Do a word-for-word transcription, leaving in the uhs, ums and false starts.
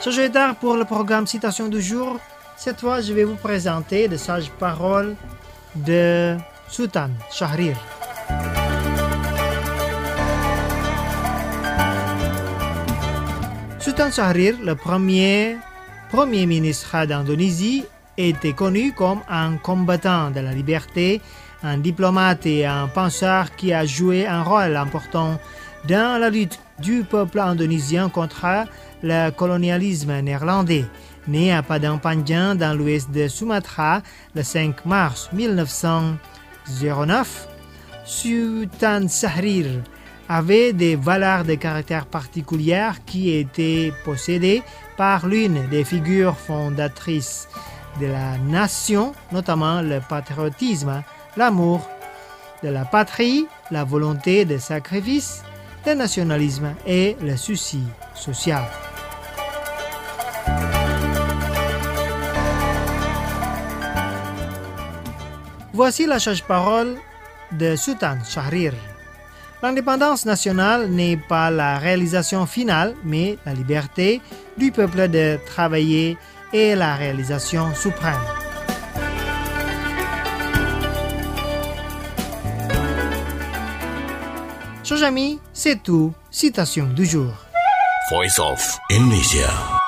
Chers auditeurs, pour le programme Citation du jour, cette fois je vais vous présenter les sages paroles de Sultan Shahrir. Sultan Shahrir, le premier premier ministre d'Indonésie, était connu comme un combattant de la liberté, un diplomate et un penseur qui a joué un rôle important dans la lutte du peuple indonésien contre le colonialisme néerlandais. Né à Padang Panjang dans l'ouest de Sumatra le cinq mars mille neuf cent neuf, Sultan Shahrir avait des valeurs de caractère particulières qui étaient possédées par l'une des figures fondatrices de la nation, notamment le patriotisme, l'amour de la patrie, la volonté de sacrifice, le nationalisme et le souci social. Voici la sage-parole de Sultan Shahrir. L'indépendance nationale n'est pas la réalisation finale, mais la liberté du peuple de travailler est la réalisation suprême. Chers amis, c'est tout. Citation du jour. Voice of Indonesia.